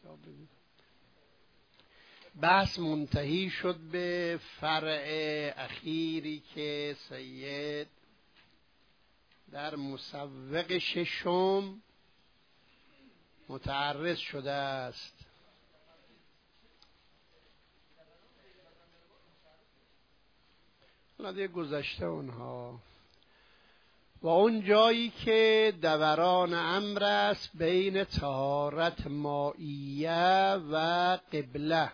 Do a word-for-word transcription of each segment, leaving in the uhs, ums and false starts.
بحث منتهی شد به فرع اخیری که سید در مسوق ششم متعرض شده است. حالا دیگه گذشته اونها. و اون جایی که دوران امر است بین طهارت مائیه و قبله،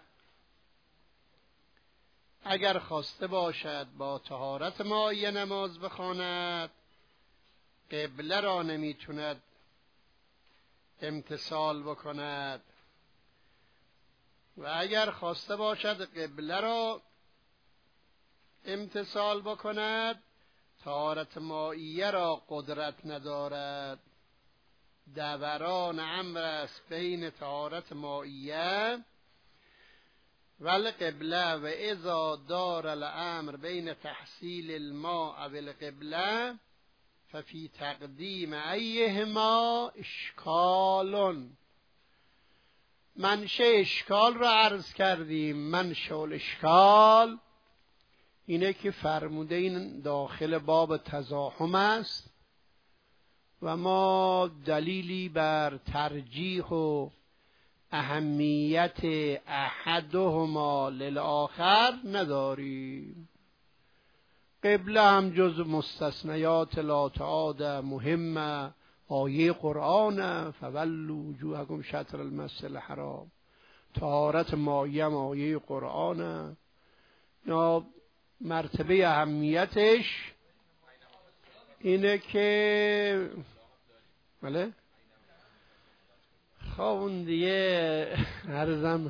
اگر خواسته باشد با طهارت مائیه نماز بخواند، قبله را نمیتوند امتثال بکند، و اگر خواسته باشد قبله را امتثال بکند، طهارت مائیه را قدرت ندارد. دوران امر است بین طهارت مائیه و القبله، و اذا دار الامر بین تحصیل الماء و القبله ففي تقدیم ایهما اشکال. منشأ اشکال را عرض کردیم. منشأ الاشکال اینه که فرموده این داخل باب تزاحم است و ما دلیلی بر ترجیح و اهمیت احدهما للآخر نداریم. قبله هم جز مستثنیات لا تعاد مهمه آیه قرآن فولوا وجوهکم شطر المسجد الحرام. طهارت مائیه آیه قرآن. یا مرتبه اهمیتش اینه که بله خواهون دیگه عرضم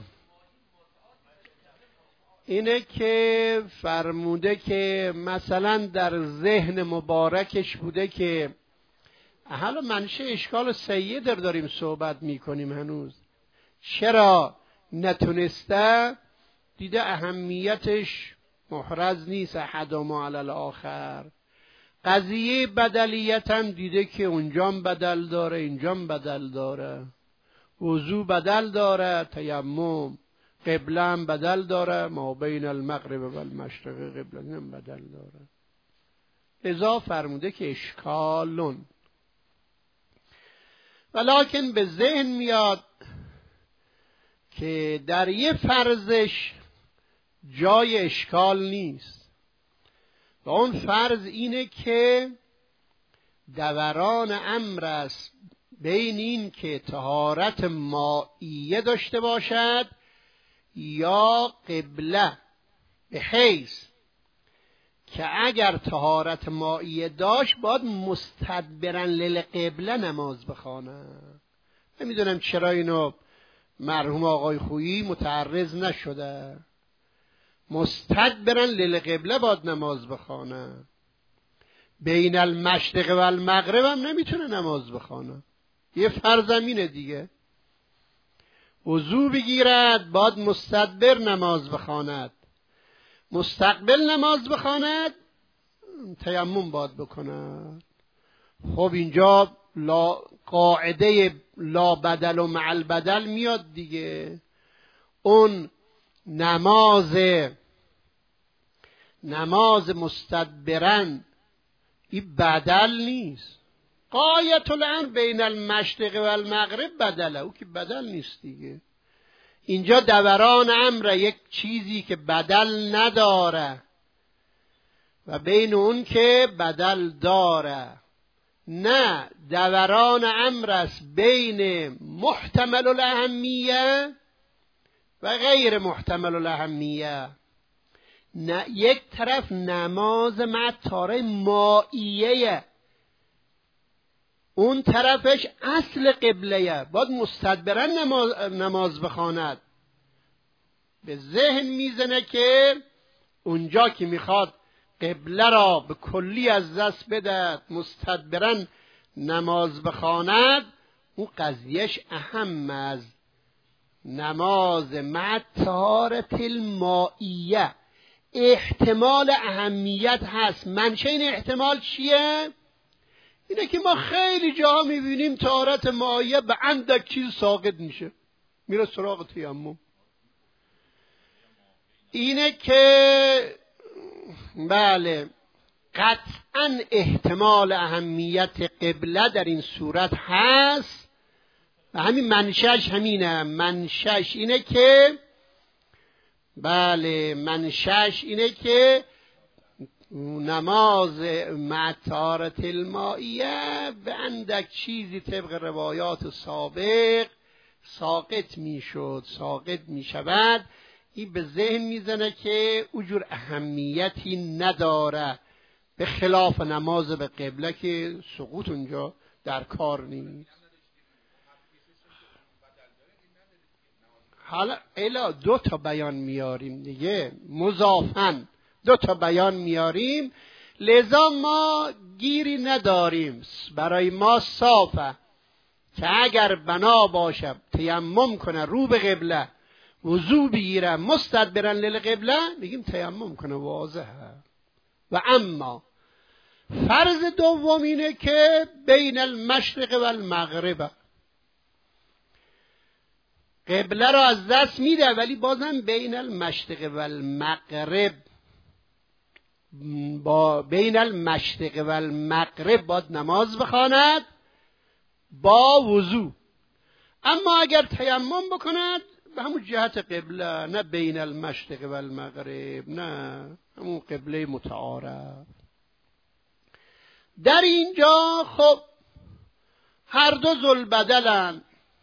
اینه که فرموده که مثلا در ذهن مبارکش بوده که حالا منشه اشکال سید داریم صحبت میکنیم هنوز، چرا نتونسته دیده اهمیتش محرز نیست احدهما علی الاخر. قضیه بدلیت هم دیده که اونجام بدل داره اینجام بدل داره، وضو بدل داره، تیمم، قبله هم بدل داره، ما بین المغرب و المشرق قبله هم بدل داره. لذا فرموده که اشکالون، ولکن به ذهن میاد که در یه فرضش جای اشکال نیست و اون فرض اینه که دوران امر است بین این که طهارت مائیه داشته باشد یا قبله، به حیث که اگر طهارت مائیه داشت باید مستدبرن للقبله نماز بخونه. نمیدونم چرا اینو مرحوم آقای خویی متعرض نشده. مستدبرن للقبله باید نماز بخونه. بین المشرق و المغرب هم نمیتونه نماز بخونه. یه فرضمینه دیگه. وضو بگیرد باید مستدبر نماز بخواند، مستقبل نماز بخواند، تیمم باید بکند. خب اینجا لا قاعده لا بدل و مع البدل میاد دیگه. اون نماز نماز مستدبرن این بدل نیست. غایت الامر بین المشرق و المغرب بدله، او که بدل نیست دیگه. اینجا دوران امر یک چیزی که بدل نداره و بین اون که بدل داره. نه، دوران امر است بین محتمل الاهمیه و غیر محتمل الاهمیه. نه، یک طرف نماز مع طهارت مائیه، اون طرفش اصل قبله، باید مستدبرن نماز, نماز بخواند. به ذهن میزنه که اونجا که میخواد قبله را به کلی از دست بده مستدبرن نماز بخواند، اون قضیهش اهم از نماز مع طهارت المائیه. احتمال اهمیت هست. منشأ این احتمال چیه؟ اینه که ما خیلی جا میبینیم طهارت مائیه به اندک چیز ساقط میشه. میره سراغ تیمم. اینه که بله قطعا احتمال اهمیت قبله در این صورت هست و همین منشأش همینه. منشأش اینه که بله منشأش اینه که نماز مع طهارة المائیه به اندک چیزی طبق روایات سابق ساقط میشد ساقط میشود. این به ذهن میزنه که اونجور اهمیتی نداره، به خلاف نماز به قبله که سقوط اونجا در کار نیست. حالا الا دو تا بیان میاریم دیگه، مضافن دو تا بیان میاریم، لذا ما گیری نداریم. برای ما صافه که اگر بنا باشه تیمم کنه رو به قبله، وضو بگیره مستدبرا للقبله، میگیم تیمم کنه، واضحه. و اما فرض دوم اینه که بین المشرق و المغرب، قبله رو از دست میده ولی بازم بین المشرق و المغرب، با بین المشرق و المغرب باید نماز بخواند با وضو. اما اگر تیمم بکند به همون جهت قبله، نه بین المشرق و المغرب، نه همون قبله متعارف. در اینجا خب هر دو ذوالبدلن،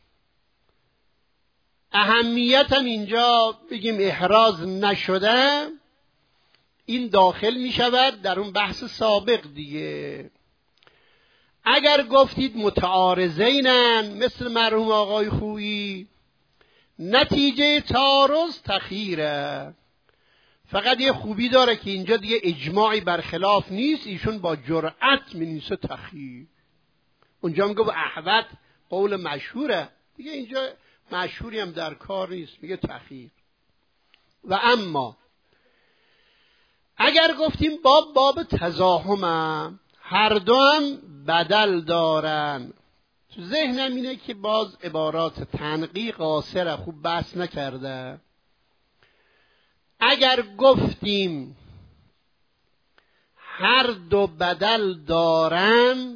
اهمیت هم اینجا بگیم احراز نشده، این داخل می شود در اون بحث سابق دیگه. اگر گفتید متعارضینن مثل مرحوم آقای خویی، نتیجه تعارض تخییره. فقط یه خوبی داره که اینجا دیگه اجماعی برخلاف نیست، ایشون با جرأت می‌نویسه تخییر. اونجا میگه با احوط قول مشهوره دیگه، اینجا مشهوری هم در کار نیست، میگه تخییر. و اما اگر گفتیم باب باب تزاحم، هر دو هم بدل دارن، تو ذهنم اینه که باز عبارات تنقیح قاصره، خوب بحث نکرده. اگر گفتیم هر دو بدل دارن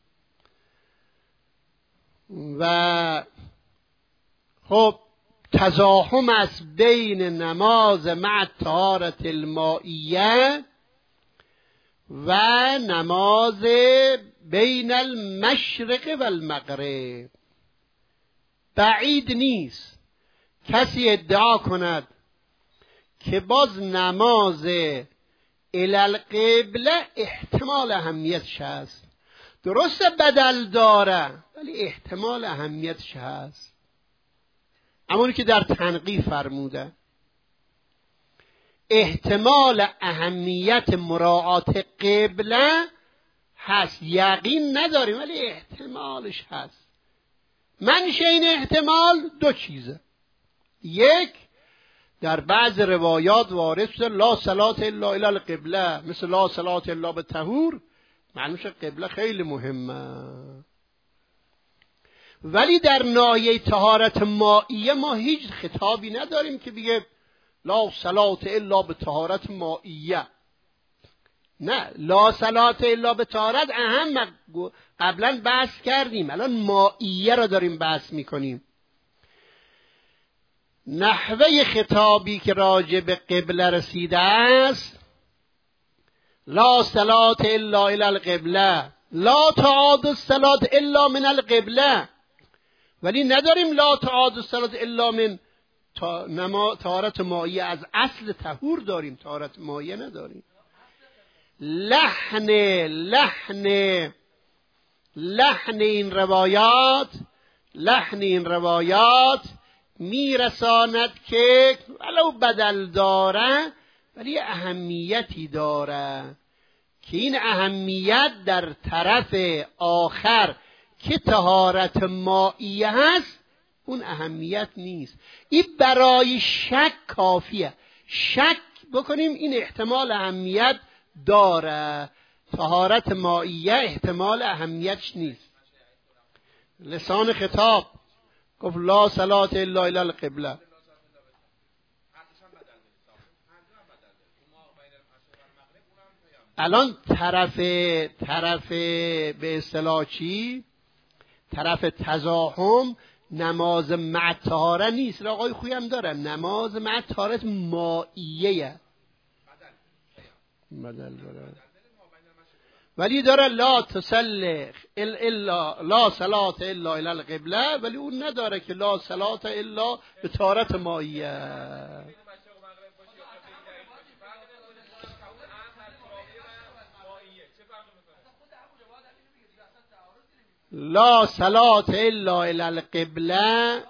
و خب تزاحم است بین نماز مع طهارة المائیه و نماز بین المشرق و المغرب، بعید نیست کسی ادعا کند که باز نماز الی القبله احتمال اهمیتش هست. درسته بدل داره ولی احتمال اهمیتش هست، همونی که در تنقیح فرموده. احتمال اهمیت مراعات قبله هست، یقین نداریم ولی احتمالش هست. منشأ این احتمال دو چیزه. یک، در بعض روایات وارد شده لا صلاة الا الی القبله، مثل لا صلاة الا به طهور، معنیش قبله خیلی مهمه. ولی در ناحیه طهارت مائیه ما هیچ خطابی نداریم که بگه لا صلاة الا به طهارت مائیه. نه، لا صلاة الا به طهارت اهم، قبلا بحث کردیم، الان مائیه را داریم بحث میکنیم. نحوه خطابی که راجع به قبله رسیده است لا صلاة الا الی القبله، لا تعاد الصلاة الا من القبله، ولی نداریم لا تعاد الصلاة الا من طهارت مائیه. از اصل طهور داریم، طهارت مائیه نداریم. لحن لحن لحن این روایات لحن این روایات میرساند که ولو بدل داره ولی اهمیتی داره، که این اهمیت در طرف آخر که طهارت مائیه هست اون اهمیت نیست. این برای شک کافیه، شک بکنیم این احتمال اهمیت داره، طهارت مائیه احتمال اهمیتش نیست. لسان خطاب گفت لا صلاة الا الی القبله. الان طرف طرف به اصطلاح چی؟ طرف تزاحم نماز مع طهاره نیست. آقای خویی هم دارم نماز مع طهارت مائیه بدل داره، ولی داره لا تصلی الا لا صلاة الا الی القبله، ولی اون نداره که لا صلاة الا به طهارت مائیه. لا صلاة الا الی القبله.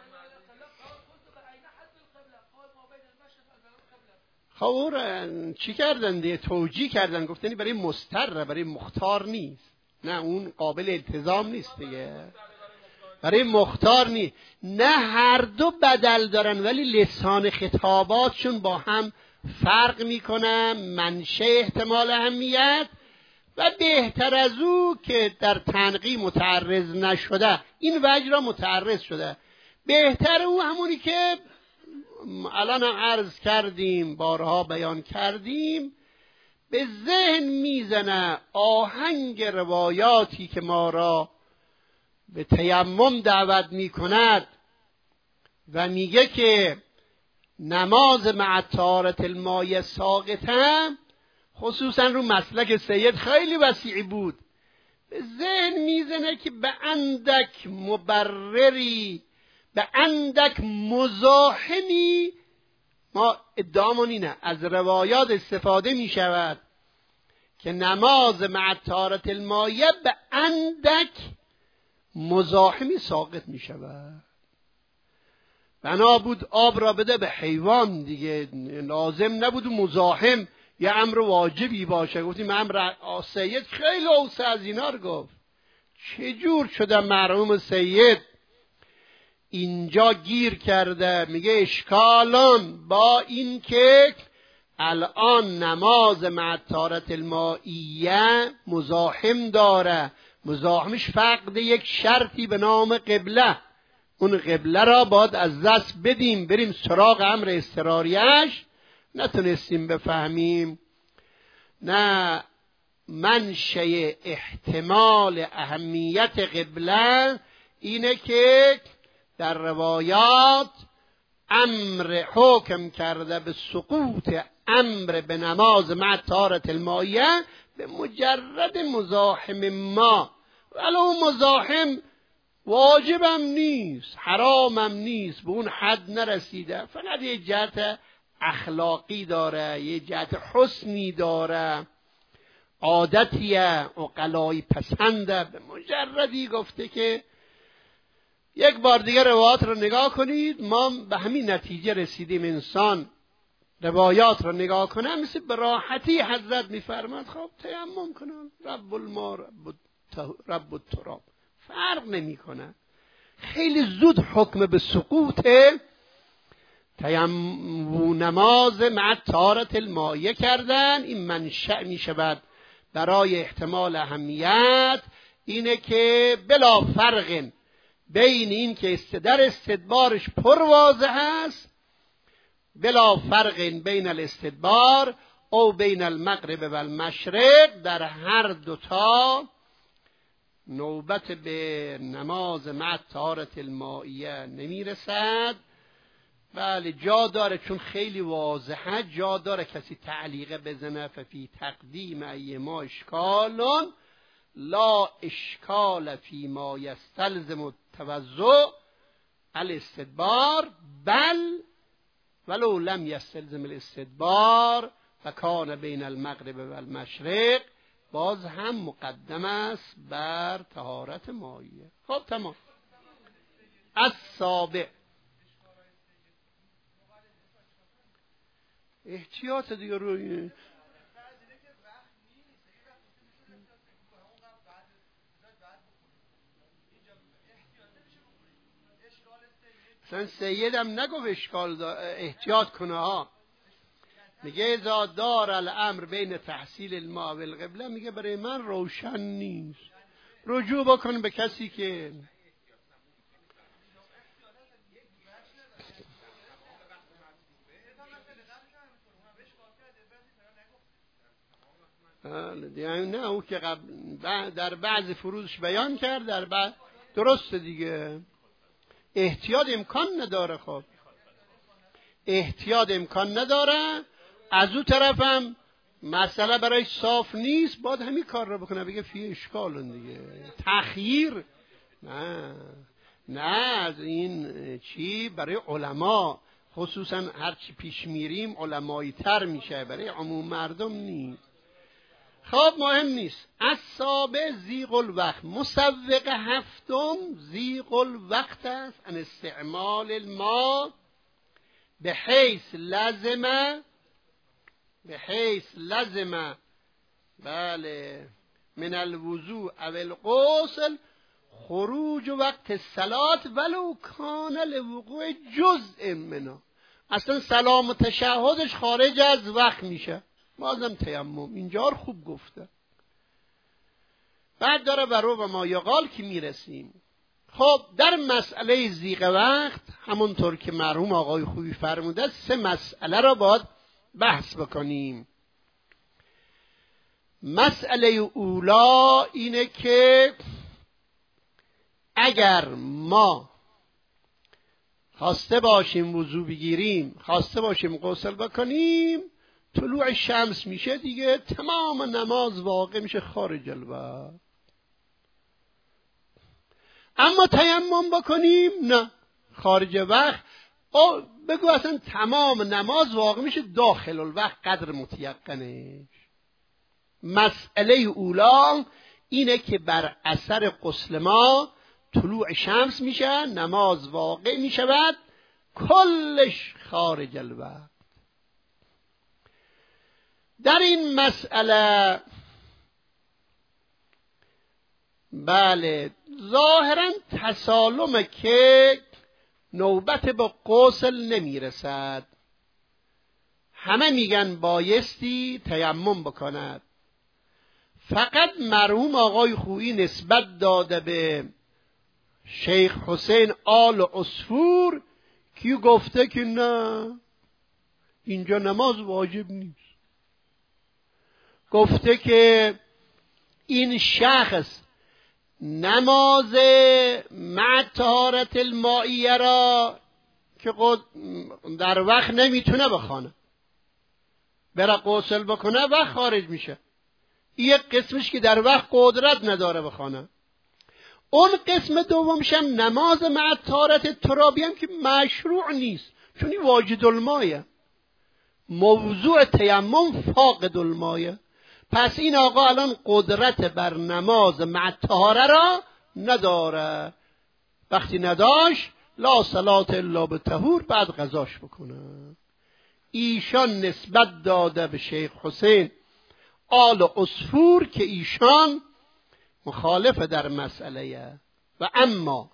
خب اون چی کردن دیگه؟ توجیه کردن، گفتنی برای مستر، برای مختار نیست. نه اون قابل التزام نیست دیگه، برای مختار نیست. نه هر دو بدل دارن، ولی لسان خطاباتشون با هم فرق میکنن، منشه احتمال اهمیت و بهتر از او که در تنقیح متعرض نشده این وجه را متعرض شده. بهتر او همونی که الان هم عرض کردیم، بارها بیان کردیم، به ذهن میزنه آهنگ روایاتی که ما را به تیمم دعوت میکند و میگه که نماز مع طهارت الماء ساقطه، خصوصا رو مسلک سید خیلی وسیع بود. به ذهن میزنه که به اندک مبرری، به اندک مزاحمی، ما ادعامون اینه، از روایات استفاده می شود که نماز مع طهارت الماء به اندک مزاحمی ساقط می شود. بنا بود آب را بده به حیوان دیگه، لازم نبود مزاحم یه امر واجبی باشه. گفتیم امر سید خیلی اوسع از اینا رو گفت. چجور شده مرحوم سید اینجا گیر کرده؟ میگه اشکالان با این که الان نماز مع طهارت المائیه مزاحم داره، مزاحمش فقد یک شرطی به نام قبله، اون قبله را باید از دست بدیم بریم سراغ امر اضطراریش. نتونستیم بفهمیم. نه منشأ احتمال اهمیت قبله اینه که در روایات امر حکم کرده به سقوط امر به نماز مع طهارت المائیه به مجرد مزاحم ما، ولی اون مزاحم واجبم نیست، حرامم نیست، به اون حد نرسیده، فقط یه جهت اخلاقی داره، یه جهت حسنی داره، عادتیه، عقلایی پسنده. به مجردی گفته که یک بار دیگه روایات رو نگاه کنید، ما به همین نتیجه رسیدیم انسان روایات رو نگاه کنه مثل به راحتی حضرت میفرماد خب تیمم کنم، رب الماء رب التراب، فرق نمی کنه. خیلی زود حکم به سقوط تیمم نماز مع طهارت المائیه کردن. این منشأ می شود برای احتمال اهمیت اینه که بلا فرق بین این که در استدبارش پر واضح است، بلا فرق بین الاستدبار او بین المغرب و المشرق، در هر دوتا نوبت به نماز مع طهارت المائیه نمی رسد. بله جا داره، چون خیلی واضحه، جا داره کسی تعلیقه بزنه ففی تقدیم ایما اشکالون لا اشکال فی ما یستلزم التوضع الاستدبار بل ولو لم یستلزم الاستدبار و کان بین المغرب و المشرق، باز هم مقدم است بر طهارت مائیه. خب تمام. السابع احتیاط دیگه روی مثلا سیدم نگو اشکال احتیاط کنه ها، میگه اذا دار الامر بین تحصیل الماء و القبله، میگه برای من روشن نیست، رجوع بکن به کسی که یعنی نه او که قبل در بعض فروزش بیان کرد، در بعد درسته دیگه. احتیاط امکان نداره. خب احتیاط امکان نداره، از او طرفم مسئله برای صاف نیست، باید همین کار رو بکنه، بگه فی اشکالون دیگه. تخییر نه نه از این چی برای علما، خصوصا هرچی پیش میریم علمایی تر میشه، برای عموم مردم نیست. خب مهم نیست. اصابه زیغ الوقت، مسوق هفتم زیغ الوقت است ان استعمال الماء به حیث لازمه به حیث لازمه بله من الوضوء او الغسل خروج وقت الصلاة ولو کان لوقوع جزء منها. اصلا سلام و تشهدش خارج از وقت میشه، بازم تیمم. اینجا رو خوب گفته. بعد داره برو و ما یقال که میرسیم. خب در مسئله زیغ وقت همونطور که مرحوم آقای خویی فرموده سه مسئله را باید بحث بکنیم. مسئله اولا اینه که اگر ما خواسته باشیم وضو بگیریم، خواسته باشیم غسل بکنیم، طلوع شمس میشه دیگه، تمام نماز واقع میشه خارج الوقت. اما تیمم بکنیم نه، خارج وقت. او بگو اصلا تمام نماز واقع میشه داخل الوقت قدر متیقنش. مسئله اولا اینه که بر اثر غسل ما طلوع شمس میشه، نماز واقع میشود، کلش خارج الوقت. در این مسئله بله ظاهرا تسالمه که نوبت به غسل نمیرسد، همه میگن بایستی تیمم بکند. فقط مرحوم آقای خویی نسبت داده به شیخ حسین آل عصفور که گفته که نه اینجا نماز واجب نیست. گفته که این شخص نماز مع طهارت المائیه را که در وقت نمیتونه بخونه، برا غسل بکنه و خارج میشه. یک قسمش که در وقت قدرت نداره بخونه. اون قسم دومش هم نماز مع طهارت ترابی هم که مشروع نیست، چون این واجد المایه، موضوع تیمم فاقد المایه. پس این آقا الان قدرت بر نماز مع طهاره را نداره. وقتی نداشت لا صلاة الا بطهور، بعد قضاش بکنه. ایشان نسبت داده به شیخ حسین آل عصفور که ایشان مخالف در مسئله. و اما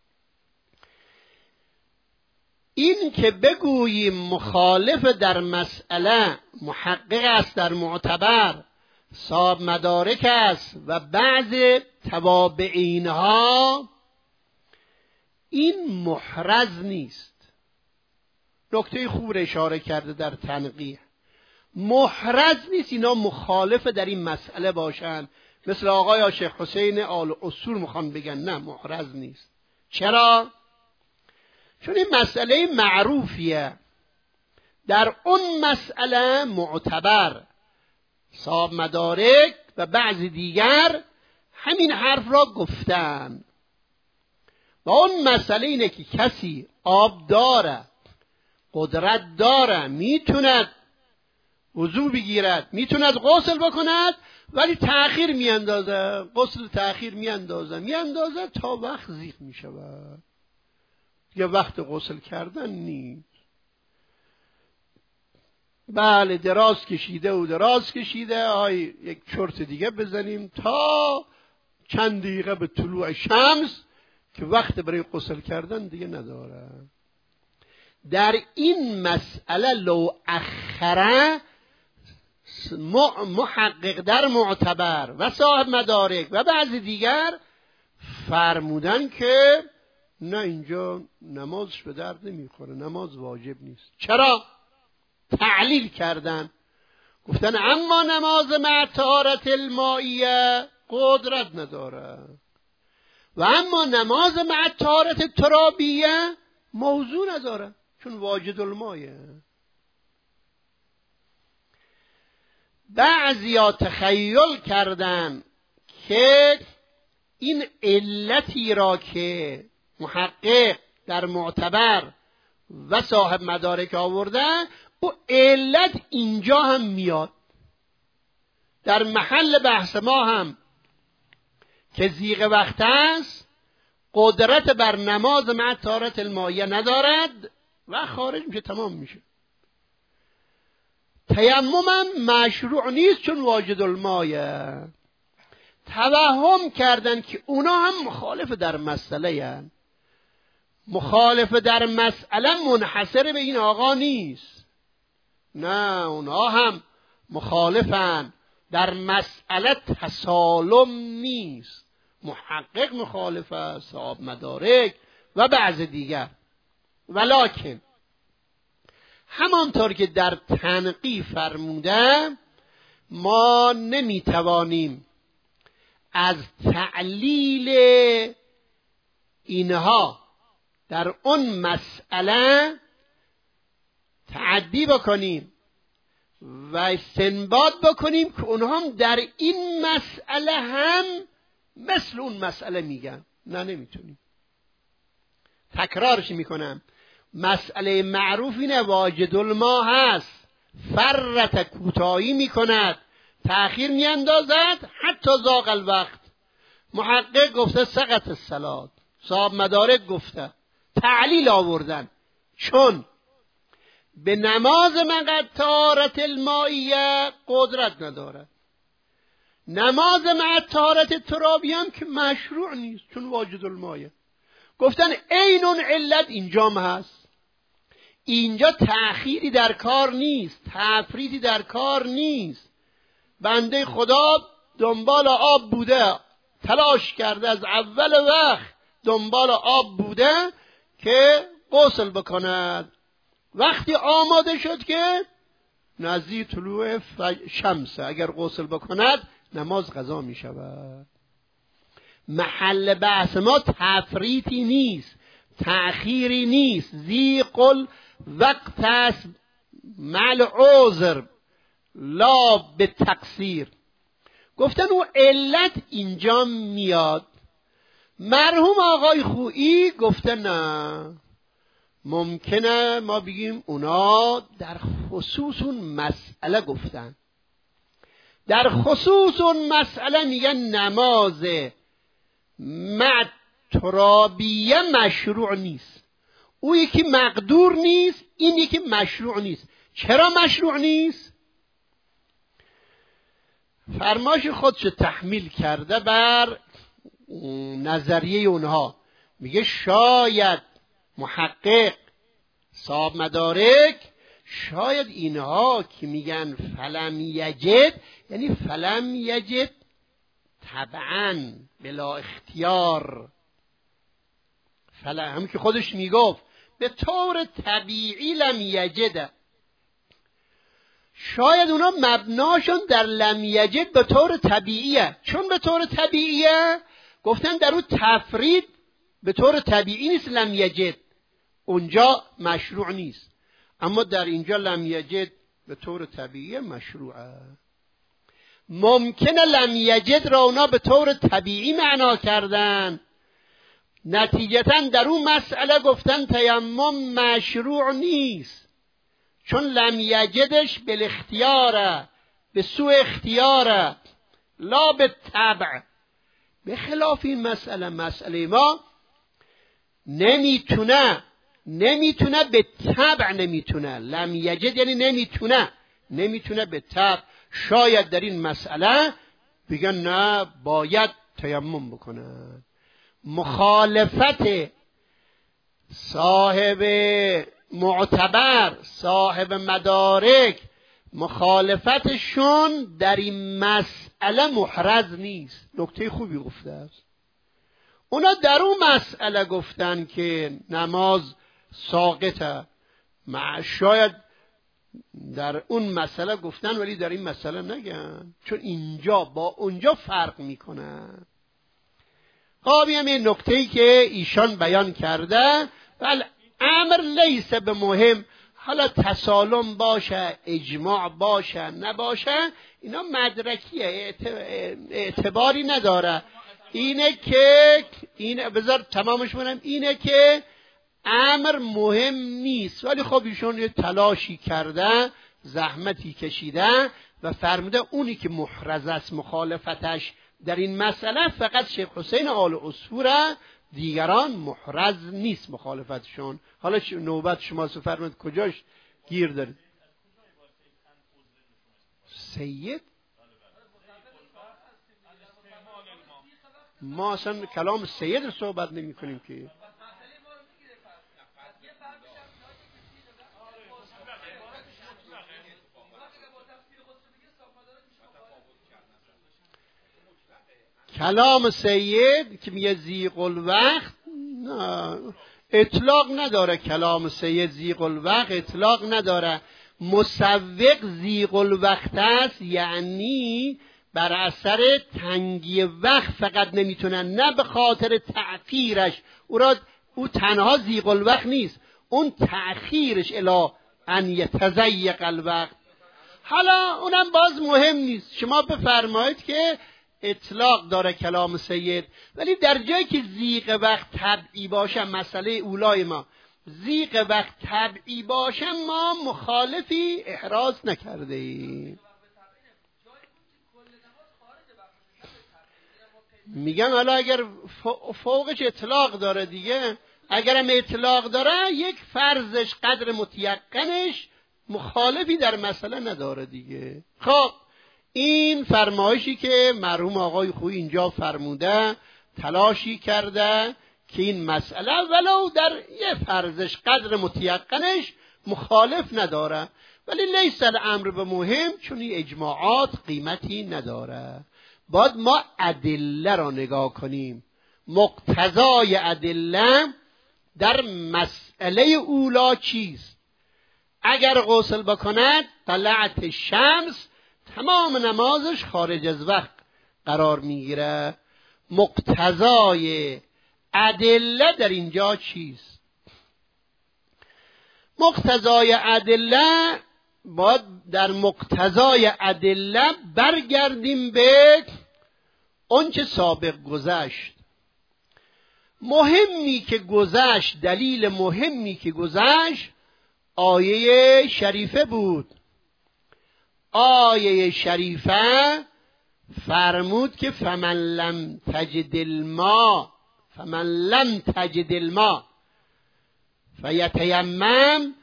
این که بگوییم مخالف در مسئله محقق است، در معتبر صاحب مدارک است و بعض توابعین ها، این محرز نیست. نکته خوب را اشاره کرده در تنقیح. محرز نیست اینا مخالف در این مسئله باشن، مثل آقای شیخ حسین آل عصفور میخوان بگن نه محرز نیست. چرا؟ چون این مسئله معروفیه. در اون مسئله معتبر صاحب مدارک و بعضی دیگر همین حرف را گفتن. و اون مسئله اینه که کسی آب داره، قدرت داره، میتوند وضو بگیرد، میتوند غسل بکند، ولی تأخیر میاندازه، غسل تأخیر میاندازه میاندازه تا وقت زیغ میشود، یا وقت غسل کردن نیست. بله دراز کشیده و دراز کشیده، آی یک چرت دیگه بزنیم تا چند دقیقه به طلوع شمس که وقت برای غسل کردن دیگه نداره. در این مسئله لو اخره محقق در معتبر و صاحب مدارک و بعضی دیگر فرمودن که نه اینجا نمازش به درد نمیخوره، نماز واجب نیست. چرا؟ تعلیل کردن، گفتن اما نماز مع طهارت المائیه قدرت نداره و اما نماز مع طهارت ترابیه موضوع نداره چون واجد المایه. بعضیا تخیل کردن که این علتی را که محقق در معتبر و صاحب مدارک آورده او علت اینجا هم میاد. در محل بحث ما هم که زیغ وقت است قدرت بر نماز مع طهارت المائیه ندارد و خارج میشه، تمام میشه. تیمم هم مشروع نیست چون واجد المایه. توهم کردن که اونا هم مخالف در مسئله هن. مخالف در مسئله منحصر به این آقا نیست، نه اونا هم مخالفن در مسئله تسالم نیست. محقق مخالف است، صاحب مدارک و بعض دیگر. ولکن همانطور که در تنقیح فرموده ما نمیتوانیم از تعلیل اینها در اون مسئله تعدی بکنیم و استنباط بکنیم که اونها هم در این مسئله هم مثل اون مسئله میگن. نه نمیتونیم. تکرارش میکنم، مسئله معروف اینه واجد الماء هست، فرت کوتاهی میکند، تأخیر میاندازد حتی ضاق الوقت. محقق گفته سقط الصلاة، صاحب مدارک گفته، تعلیل آوردن چون به نماز مع طهارت المائیه قدرت ندارد. نماز مع طهارت ترابی هم که مشروع نیست چون واجد المائیه. گفتن عین علت اینجام هست. اینجا تأخیری در کار نیست، تفریطی در کار نیست. بنده خدا دنبال آب بوده، تلاش کرده از اول وقت دنبال آب بوده که غسل بکند. وقتی آماده شد که نزدیک طلوع شمس اگر غسل بکند نماز قضا می شود. محل بحث ما تفریطی نیست، تأخیری نیست، ضیق وقت است مع عذر لا به تقصیر. گفتن او علت اینجا میاد. مرحوم آقای خویی گفته نه، ممکنه ما بگیم اونا در خصوص اون مسئله گفتن. در خصوص اون مسئله میگن نماز مع ترابیه مشروع نیست. او یکی مقدور نیست، این یکی مشروع نیست. چرا مشروع نیست؟ فرمایش خودش تحمیل کرده بر نظریه اونها. میگه شاید محقق صاحب مدارک شاید اینها که میگن فلم یجد یعنی فلم یجد طبعا بلا اختیار، فلم هم که خودش میگفت به طور طبیعی لم یجد، شاید اونا مبناشون در لم یجد به طور طبیعیه. چون به طور طبیعیه گفتن در اون تفرید به طور طبیعی نیست لم یجد، اونجا مشروع نیست. اما در اینجا لم یجد به طور طبیعی مشروعه. ممکنه لم یجد را اونا به طور طبیعی معنا کردن، نتیجتا در اون مسئله گفتن تیمم مشروع نیست چون لم یجدش بالاختیاره، به سوء اختیاره لا به طبع. به خلاف این مسئله، مسئله ما نمیتونه نمیتونه به طبع، نمیتونه لم یجد یعنی نمیتونه نمیتونه به طبع. شاید در این مسئله بگن نه باید تیمم بکنن. مخالفت صاحب معتبر، صاحب مدارک، مخالفتشون در این مسئله محرز نیست. نکته خوبی گفته است. اونا در اون مسئله گفتن که نماز ساقطه، شاید در اون مسئله گفتن ولی در این مسئله نگن، چون اینجا با اونجا فرق میکنن. خب این نکته‌ای که ایشان بیان کرده، ولی امر لیس به مهم، حالا تسالم باشه اجماع باشه نباشه اینا مدرکیه، اعتباری نداره. اینه که اینه بذار تمامش کنم، اینه که امر مهم نیست، ولی خب ایشون یه تلاشی کرده، زحمتی کشیده و فرموده اونی که محرز است مخالفتش در این مسئله فقط شیخ حسین آل عصفوره، دیگران محرز نیست مخالفتشون. حالا نوبت شما فرمود کجاش گیر دارید؟ سید ما اصلا کلام سید رو صحبت نمی کنیم که. کلام سید که میگه ضیق الوقت، نه اطلاق نداره. کلام سید ضیق الوقت اطلاق نداره. مسوق ضیق الوقت است، یعنی بر اثر تنگی وقت فقط نمیتونن، نه به خاطر تأخیرش. او را او تنها ضیق الوقت نیست، اون تأخیرش الی ان یتضیق الوقت. حالا اونم باز مهم نیست. شما بفرمایید که اطلاق داره کلام سید، ولی در جایی که ضیق وقت طبعی باشه، مسئله اولای ما ضیق وقت طبعی باشه، ما مخالفی احراز نکرده ایم. میگن حالا اگر فوقش اطلاق داره دیگه، اگرم اطلاق داره یک فرضش قدر متیقنش مخالفی در مسئله نداره دیگه. خب این فرمایشی که مرحوم آقای خویی اینجا فرموده، تلاشی کرده که این مسئله ولو در یه فرضش قدر متیقنش مخالف نداره، ولی لیس الامر به مهم، چون این اجماعات قیمتی نداره. باید ما ادله را نگاه کنیم. مقتضای ادله در مسئله اولا چیست؟ اگر غسل بکند طلعت شمس، تمام نمازش خارج از وقت قرار میگیره. مقتضای ادله در اینجا چیست؟ مقتضای ادله، باید در مقتضای ادله برگردیم به اون چه سابق گذشت. مهمی که گذشت، دلیل مهمی که گذشت آیه شریفه بود. آیه شریفه فرمود که فمن لم تجد الماء فمن لم تجد الماء فیتیمم.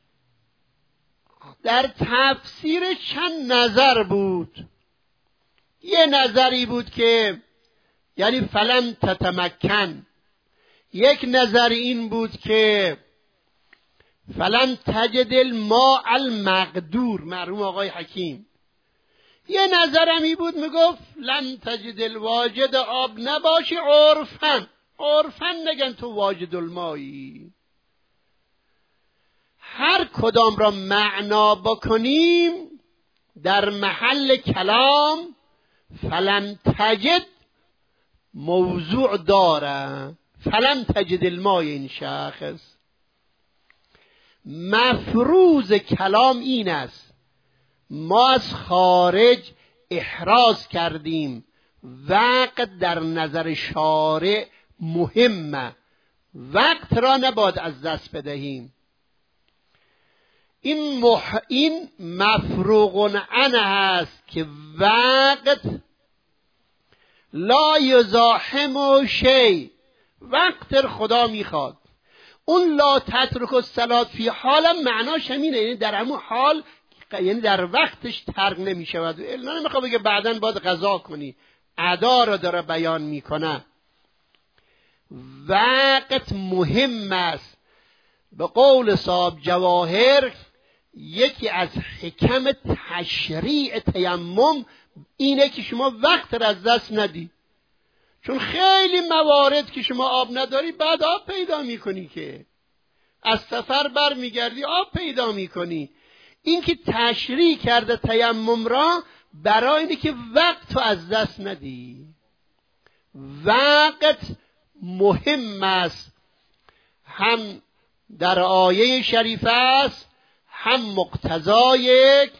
در تفسیر چند نظر بود. یه نظری بود که یعنی فلم تتمکن، یک نظر این بود که فلم تجد الماء المقدور، مرحوم آقای حکیم. یه نظرم این بود میگفت لم تجد الواجد، آب نباشی عرفن، عرفن نگن تو واجد المایی. هر کدام را معنا بکنیم در محل کلام فلم تجد موضوع داره. فلم تجد الماء این شخص، مفروض کلام این است ما از خارج احراز کردیم، وقت در نظر شارع مهمه، وقت را نباید از دست بدهیم. این مح... این مفروغ عنه هست که وقت لا یزاحم شی، وقت خدا میخواد. اون لا تترک الصلاة فی حالم معناش همینه، یعنی در همون حال، یعنی در وقتش ترک نمیشود. الا نمیخواد بگه بعداً باید قضا کنی، ادا را داره بیان میکنه. وقت مهم است. به قول صاحب جواهر، یکی از حکم تشریع تیمم اینه که شما وقت را از دست ندی، چون خیلی موارد که شما آب نداری بعد آب پیدا میکنی، که از سفر بر میگردی آب پیدا میکنی. این که تشریح کرده تیمم را برای اینه که وقت تو از دست ندی. وقت مهم است، هم در آیه شریفه است، هم مقتضای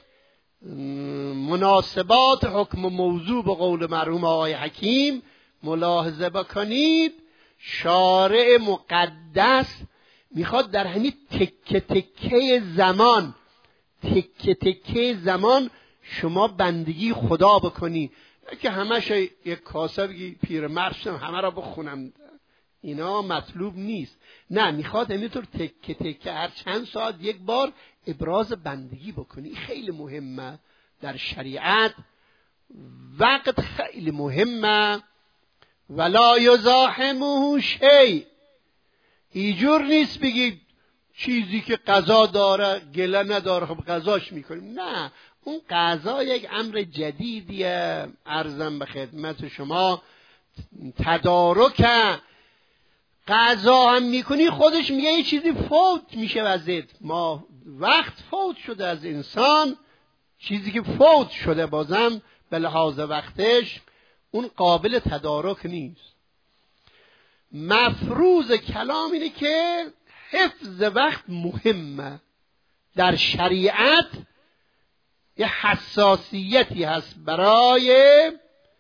مناسبات حکم موضوع به قول مرحوم آقای حکیم. ملاحظه بکنید شارع مقدس میخواد در همین تکه تکه زمان تکه تکه زمان شما بندگی خدا بکنی، نه که همش یک کاسه بگی پیرمرد شدم همه را بخونم، اینا مطلوب نیست. نه، میخواد همینطور تکه تکه هر چند ساعت یک بار ابراز بندگی بکنی. خیلی مهمه در شریعت، وقت خیلی مهمه. ولا یزاحمه شیء، اینجور نیست بگید چیزی که قضا داره گله نداره خب قضاش میکنیم. نه، اون قضا یک امر جدیدیه. عرضم به خدمت شما تدارک قضا هم میکنی خودش میگه یه چیزی فوت میشه وزید. ما وقت فوت شده از انسان، چیزی که فوت شده بازم به لحاظ وقتش اون قابل تدارک نیست. مفروض کلام اینه که حفظ وقت مهمه. در شریعت یه حساسیتی هست برای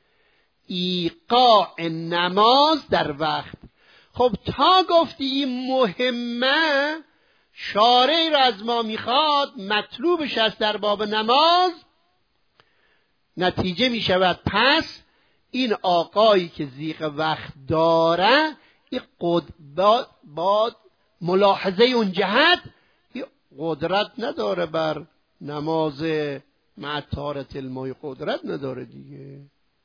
ایقاع نماز در وقت. خب تا گفتی این مهمه، شارع را از ما میخواد مطلوبش است در باب نماز، نتیجه میشود پس این آقایی که زیغ وقت داره این قدرت با ملاحظه اون جهت این قدرت نداره بر نماز مع طهارت الماء، قدرت نداره دیگه.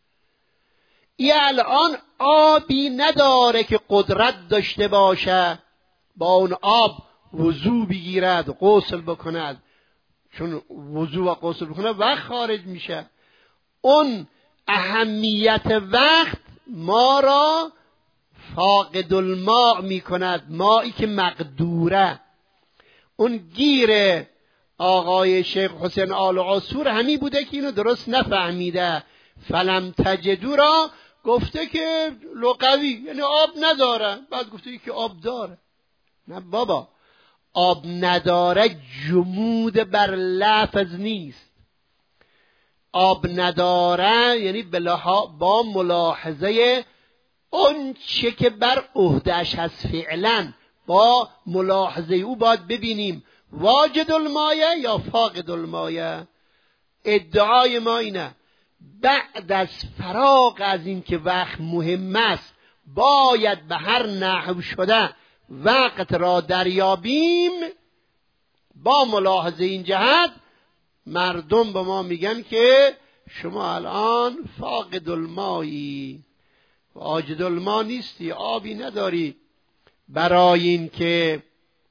این الان آبی نداره که قدرت داشته باشه با اون آب وضو بگیرد غسل بکند، چون وضو و غسل بکند وقت خارج میشه. اون اهمیت وقت ما را فاقد الماء میکند، مایی که مقدوره. اون گیر آقای شیخ حسین آل عصور همی بوده که اینو درست نفهمیده. فلم تجدو را گفته که لغوی یعنی آب نداره، بعد گفته که آب داره. نه بابا، آب نداره جمود بر لفظ نیست. آب نداره یعنی با ملاحظه اون چه که بر عهده‌اش هست فعلا، با ملاحظه او باید ببینیم واجد المایه یا فاقد المایه. ادعای ما اینه بعد از فراغ از این که وقت مهم است باید به هر نحو شده وقت را دریابیم. با ملاحظه این جهت مردم به ما میگن که شما الان فاقد المایی، واجد الما نیستی، آبی نداری برای این که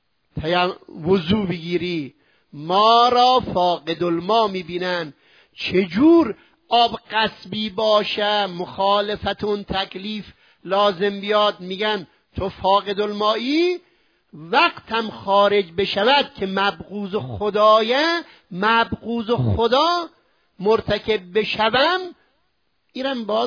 وضو بگیری. ما را فاقد الما میبینن. چجور آب قصبی باشه مخالفت اون تکلیف لازم بیاد میگن تو فاقد المایی، وقت هم خارج بشود که مبغوض خدایه، مبغوض خدا مرتکب بشوم، ایرم باز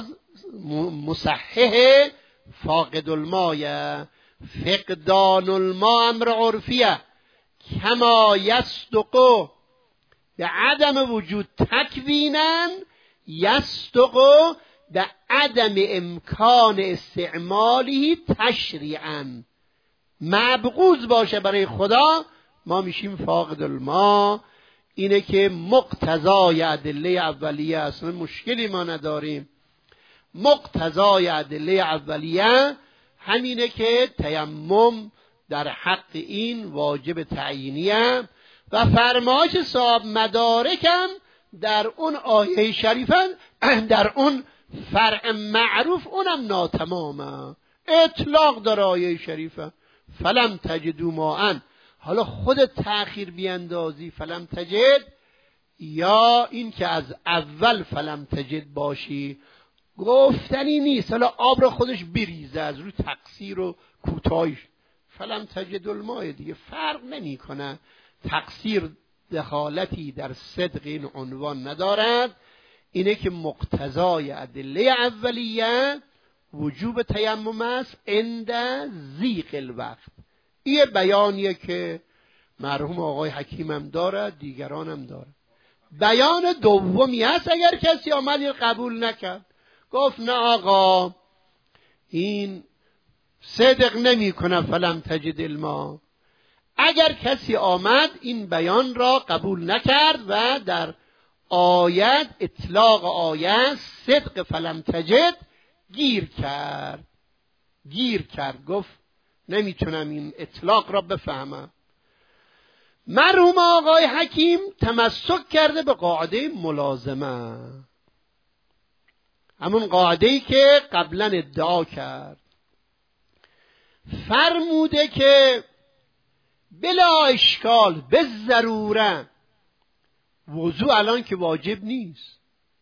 مصحح فاقد المایه. فقدان الماء امر عرفیه کما یصدق به عدم وجود تکوینن یصدق به عدم امکان استعمالی تشریعا. مبغوض باشه برای خدا ما میشیم فاقد الماء. اینه که مقتضای ادله اولیه اصلا مشکلی ما نداریم. مقتضای ادله اولیه همینه که تیمم در حق این واجب تعیینیه و فرمایش صاحب مدارکم در اون آیه شریفن در اون فرع معروف اونم ناتمامه. اطلاق در آیه شریفه فلم تجدوا ماء، حالا خود تأخیر بیندازی فلم تجد یا این که از اول فلم تجد باشی گفتنی نیست. حالا آب را خودش بریزه از روی تقصیر و کوتاهیش، فلم تجد الماء دیگه فرق نمیکنه. تقصیر دخالتی در صدق این عنوان ندارد، اینه که مقتضای ادله اولیه وجوب تیمم است عند ضیق الوقت. این بیانیه که مرحوم آقای حکیم هم دارد، دیگران هم دارد. بیان دومی هست اگر کسی آمد این قبول نکرد، گفت نه آقا این صدق نمی کنه فلم تجد الماء، اگر کسی آمد این بیان را قبول نکرد و در آیت اطلاق آیت صدق فلم تجد گیر کرد گیر کرد گفت نمیتونم این اطلاق را بفهمم، مرحوم آقای حکیم تمسک کرده به قاعده ملازمه، همون قاعده‌ای که قبلا ادعا کرد. فرموده که بلا اشکال به ضروره وضو الان که واجب نیست،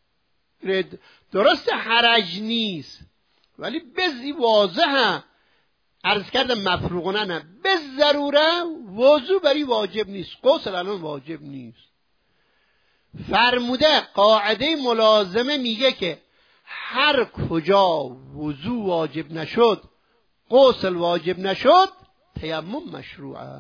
درست حرج نیست ولی بزی واضحه، عرض کردم مفروغانه نه، به ضروره وضو بری واجب نیست، غسل الان واجب نیست. فرموده قاعده ملازمه میگه که هر کجا وضو واجب نشد، غسل واجب نشد، تیمم مشروعه.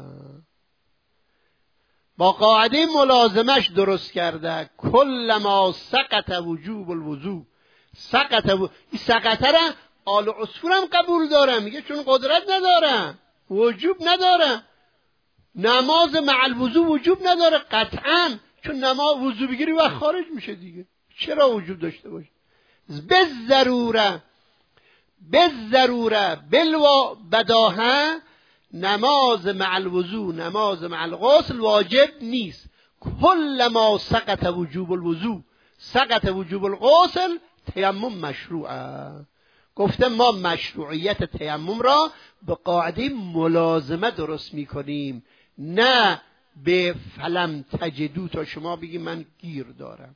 با قاعده ملازمش درست کرده کلما سقط وجوب الوضو سقط و... این سقطه را آل عصفور هم قبول داره، میگه چون قدرت نداره وجوب نداره. نماز مع الوضو وجوب نداره قطعا، چون نماز وضو بگیری و خارج میشه دیگه، چرا وجوب داشته باشه؟ به ضروره به ضروره بلوا بداهه نماز مع الوضو نماز مع الغسل واجب نیست. کل ما سقط وجوب الوضو سقط وجوب الغسل تیمم مشروعه. گفته ما مشروعیت تیمم را به قاعده ملازمه درست میکنیم، نه به فلم تجدو تا شما بگی من گیر دارم.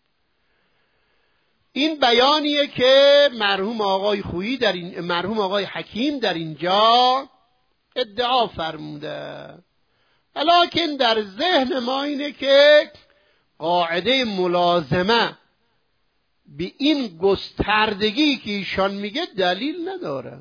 این بیانیه که مرحوم آقای خویی در این مرحوم آقای حکیم در اینجا ادعا فرموده. ولیکن در ذهن ما اینه که قاعده ملازمه به این گستردگی که ایشان میگه دلیل نداره.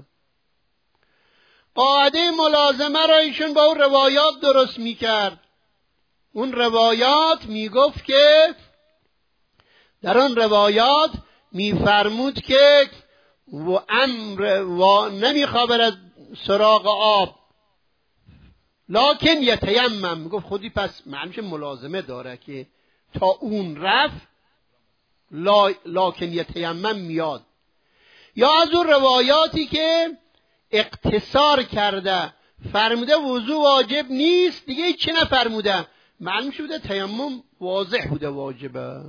قاعده ملازمه را ایشون با اون روایات درست میکرد. اون روایات میگفت که در اون روایات میفرمود که و امر و نمیخوابر از سراغ آب لکن یتیمم، میگفت خودی پس معنیش ملازمه داره که تا اون رفت لا... لکن یتیمم میاد. یا از اون روایاتی که اقتصار کرده فرموده وضو واجب نیست دیگه چی نفرموده، معلوم شده تیمم واضح بوده واجبه.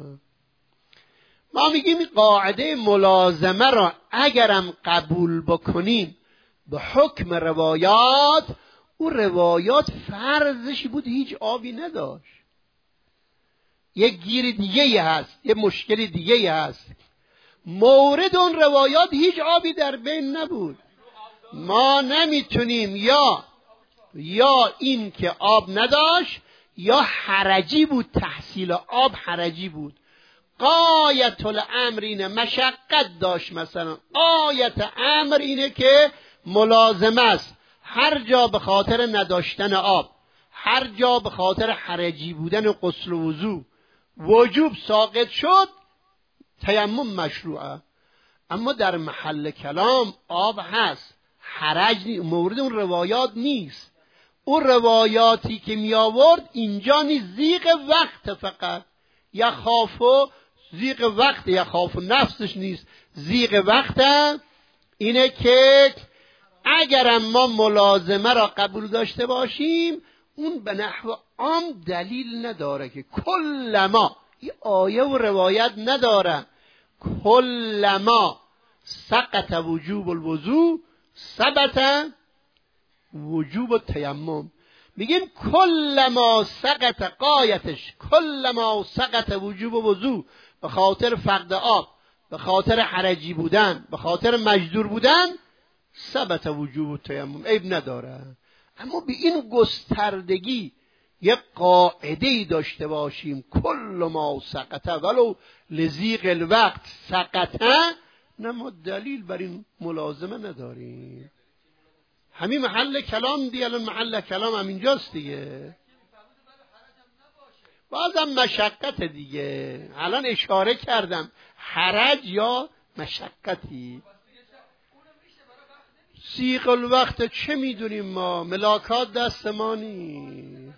ما میگیم قاعده ملازمه را اگرم قبول بکنیم به حکم روایات، اون روایات فرضشی بود هیچ آبی نداشت. یک گیر دیگه ای هست، یک مشکل دیگه ای هست، مورد اون روایات هیچ آبی در بین نبود. ما نمیتونیم یا یا این که آب نداشت یا حرجی بود، تحصیل آب حرجی بود. غایت الامر اینه مشقت داشت، مثلا آیت امر اینه که ملازمه است، هر جا به خاطر نداشتن آب، هر جا به خاطر حرجی بودن غسل و وضو وجوب ساقط شد تیمم مشروعه. اما در محل کلام آب هست، حرج مورد اون روایات نیست. اون روایاتی که می آورد اینجا نیست، ضیق وقت فقط، یا خافو ضیق وقت یا خافو نفسش نیست، ضیق وقت اینه که اگرم ما ملازمه را قبول داشته باشیم اون به نحو عام دلیل نداره که کلما، این آیه و روایت نداره کلما سقط وجوب الوضو ثبت وجوب التیمم. میگیم کلما سقط قایتش کلما سقط وجوب وضو، به خاطر فقد آب، به خاطر حرجی بودن، به خاطر مجذور بودن، ثبت وجوب التیمم، عیب نداره. اما به این گستردگی یک قاعده‌ای داشته باشیم کل ما سقطه ولو لضیق الوقت سقطه، نه ما دلیل بر این ملازمه نداریم. همین محل کلام دیگه، الان محل کلام همینجاست دیگه. بازم مشقت دیگه. الان اشاره کردم حرج یا مشقتی. سیق الوقت چه میدونیم ما؟ ملاکات دست ما نی.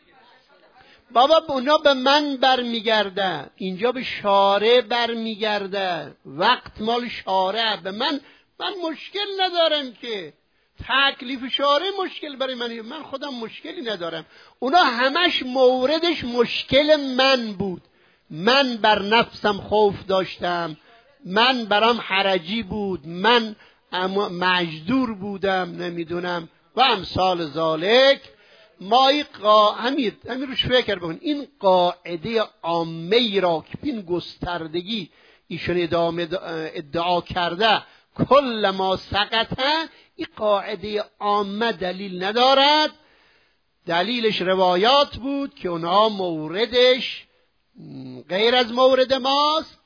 بابا اونا به من برمیگرده، اینجا به شارع برمیگرده، وقت مال شارع به من. من مشکل ندارم که تکلیف شارع مشکل برای من، من خودم مشکلی ندارم. اونا همش موردش مشکل من بود. من بر نفسم خوف داشتم، من برام حرجی بود، من مجدور بودم، نمیدونم و امثال ذالک. ما این قا... همین همین روش فکر بکن. این قاعده عامه ای را که این گستردگی ایشون ادامه ادعا کرده کل ما سقطه، این قاعده عامه دلیل ندارد. دلیلش روایات بود که اونها موردش غیر از مورد ماست.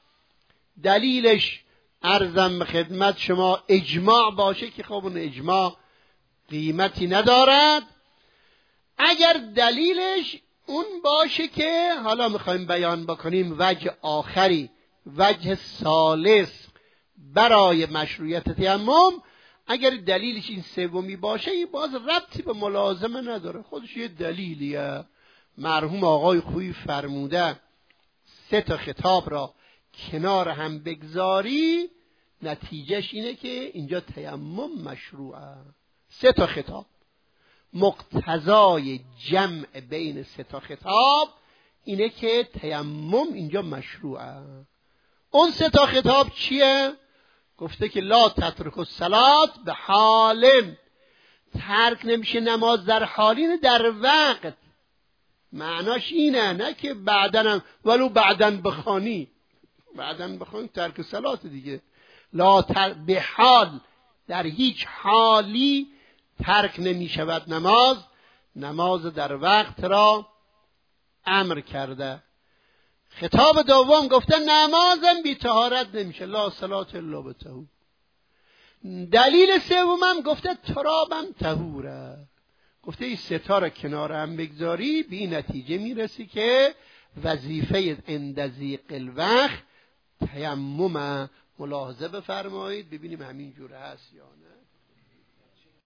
دلیلش عرضم به خدمت شما اجماع باشه که خب اون اجماع قیمتی ندارد. اگر دلیلش اون باشه که حالا میخوایم بیان بکنیم وجه آخری، وجه ثالث برای مشروعیت تیمم، اگر دلیلش این سومی باشه این باز ربطی به ملازمه نداره، خودش یه دلیلیه. مرحوم آقای خویی فرموده سه تا خطاب را کنار هم بگذاری نتیجهش اینه که اینجا تیمم مشروعه. سه تا خطاب، مقتضای جمع بین سه تا خطاب اینه که تیمم اینجا مشروعه. اون سه تا خطاب چیه؟ گفته که لا تترک الصلاة به حال، ترک نمیشه نماز در حالین در وقت. معناش اینه، نه که بعدنم ولو بعدن بخوانی، بعدن بخوانی ترک صلات دیگه. لا تر... به حال، در هیچ حالی ترک نمی شود نماز. نماز در وقت را امر کرده. خطاب دوم گفته نمازم بی طهارت نمیشه، لا صلات الا بطهور. دلیل سومم گفته ترابم طهوره. گفته این سه تا را کنار هم بگذاری به این نتیجه میرسی که وظیفه عند ضیق الوقت تیمم. ملاحظه بفرمایید ببینیم همین جوره هست یا نه.